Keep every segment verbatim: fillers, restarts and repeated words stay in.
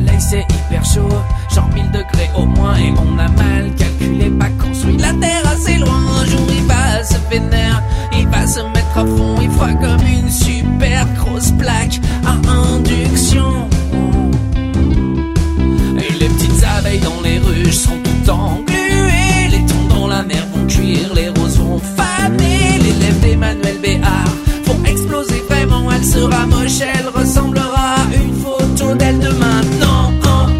soleil c'est hyper chaud, genre mille degrés au moins, et on a mal calculé, pas construit la terre assez loin. Un jour il va se vénère, il va se mettre à fond, il fera comme une super grosse plaque à induction. Et les petites abeilles dans les ruches seront tout engluées, les thons dans la mer vont cuire, les roses vont faner, les lèvres d'Emmanuel Béard vont exploser vraiment, elle sera moche, elle ressemblera à une photo d'elle de maintenant.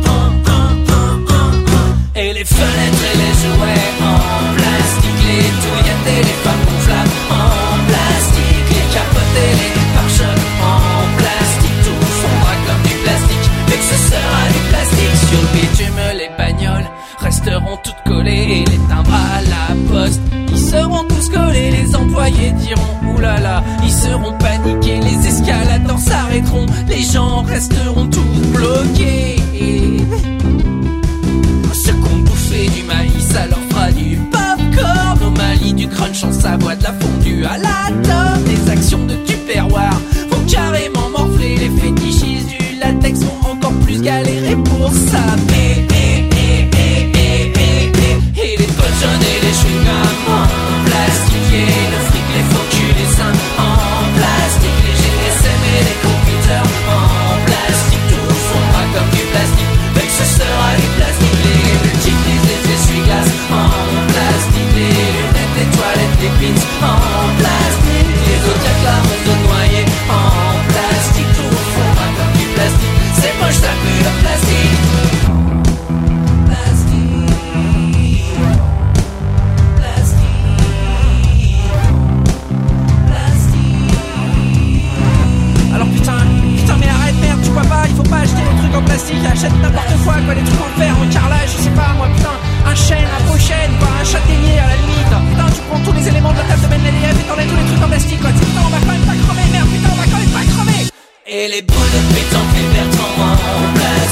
Et les fenêtres et les jouets en plastique, les douillettes et les femmes gonflables en plastique, les capotes et les pare-chocs en plastique, tout fondra comme du plastique, mais que ce sera du plastique. Sur le bitume, les bagnoles resteront toutes collées, et les timbres à la poste, ils seront tous collés. Les employés diront oulala, ils seront paniqués, les escalators s'arrêteront, les gens resteront tous bloqués. Ceux qui ont bouffé du maïs, ça leur fera du popcorn. Au Mali, du crunch en Savoie, de la fondue à la tonne. Les actions de Tupperware vont carrément morfler, les fétichistes du latex vont encore plus galérer pour ça. Et, et, et, et, et, et, et, et les potes jaunes et les chewing-gums en plastique, et le fric, les faux culs, les seins en plastique, les G S M et les computers en plastique, tout fondra comme du plastique, mais que ce sera du plastique. Les multiples, les essuie-glaces en plastique, les lunettes, les toilettes, les pins en plastique, les Zodiac, la ronde de noyer en plastique, tout fondra comme du plastique, c'est moche, ça pue le plastique. Plastique, achète n'importe quoi, quoi, des trucs en fer, en carrelage, je sais pas moi, putain, un chêne, un beau chêne, quoi, un châtaignier à la limite. Putain, tu prends tous les éléments de la table de Mendeleïev et t'enlèves tous les trucs en plastique, quoi. Putain, on va quand même pas crever, merde, putain, on va quand même pas crever. Et les boules de pétanque, les Bertrand en plastique.